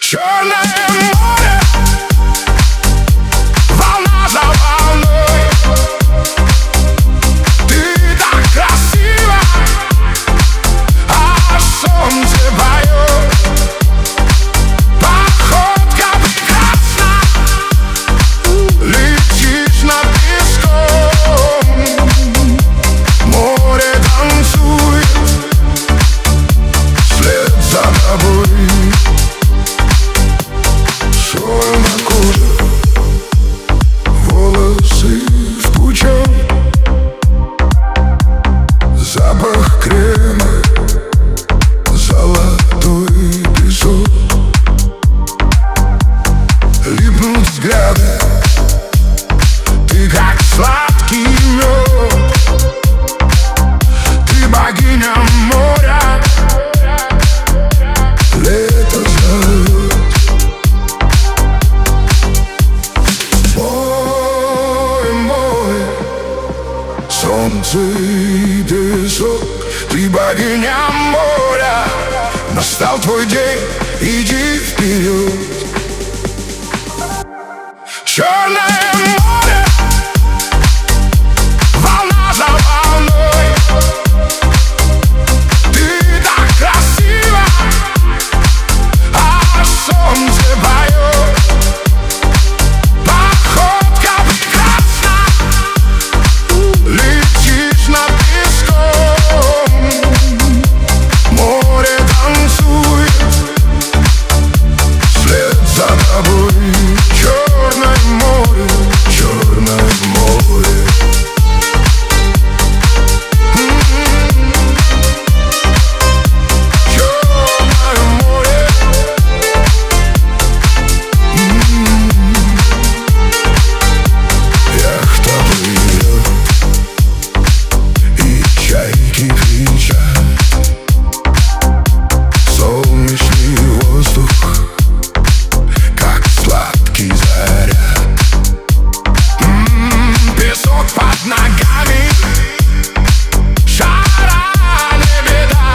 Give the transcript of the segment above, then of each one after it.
Черное море, волна за волной. Ты так красива, а солнце поет. Походка прекрасна, летишь над песком. Море танцует вслед за тобой. Соль на коже, волосы в пучок, запах крема, золотой песок. Липнут взгляды, ты как сладкий мед. Ты богиня моря, лето зовет. Солнце и песок, ты богиня моря. Настал твой день, иди вперед. Черное море, волна за волной. Ты так красива, а солнце поет. Походка прекрасна, летишь над песком. Море танцует вслед за тобой. Черное море, черное море. Черное море. Яхта плывет, и чайки кричат. Солнечный воздух, как сладкий заряд. Песок под ногами, жара не беда.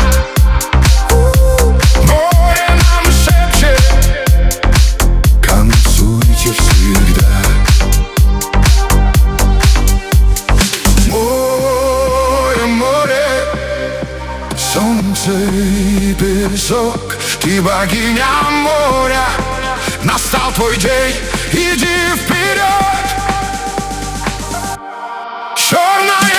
Море нам шепчет, танцуйте всегда. Море, солнце и песок, ты богиня моря. Настал твой день, иди вперед. Черная